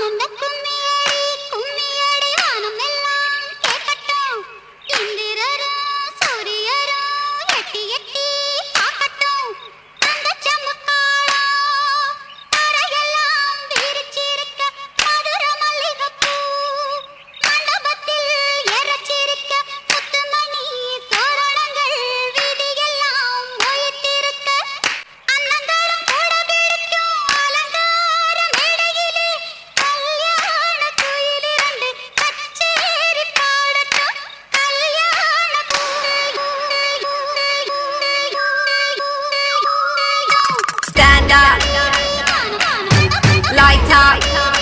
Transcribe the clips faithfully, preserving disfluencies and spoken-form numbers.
Light up,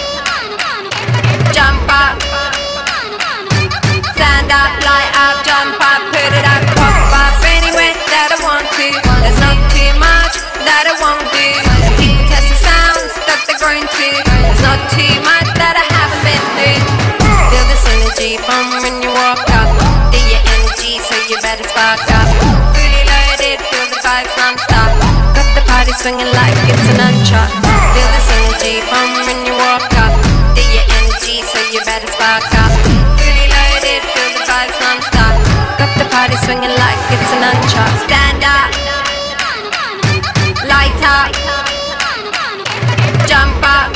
jump up, stand up, light up, jump up, put it up, pop up anywhere that I want to. There's not too much that I won't do. People test the sounds that they're going to. There's not too much that I haven't been through. Feel this energy from when you walk up. Feel your energy, so you better spark up. Fully loaded, feel the vibes non-stop. Got the party swinging like it's an unshot. Feel this energy from when you walk up. Feel your energy, so you better spark up. Fully loaded, feel the vibes non-stop. Got the party swinging like it's an unshot. Stand up, light up, jump up,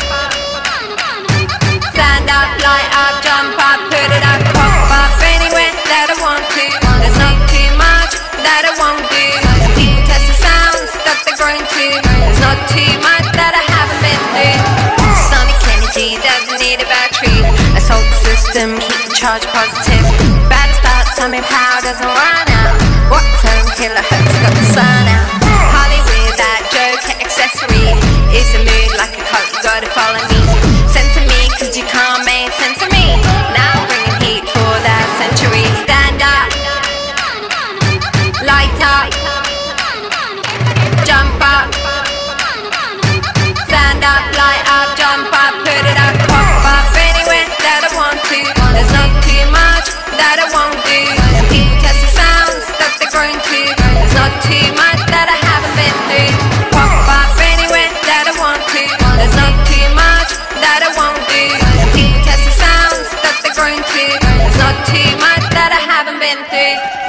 stand up, light up, jump up, put it up, pop up anywhere that I want to. There's not too much that I won't do. People test the sounds that they're going to. There's not too much that I haven't been through. Sonic energy doesn't need a battery. Assault the system, keep the charge positive. Bad start, something power doesn't run out. What's home killer hooks got the sun out. Hollywood, that joke accessory. It's a mood like a cult, you gotta follow me. Censor me, cause you can't make sense of me. Now I'm bringing heat for that century. Stand up, light up, jump up, stand up, light up, jump up, put it up, pop up anywhere that I want to. There's not too much that I won't do. People test the sounds that they're going to. There's not too much that I haven't been through. Pop up anywhere that I want to. There's not too much that I won't do. People test the sounds that they're going to. There's not too much that I haven't been through.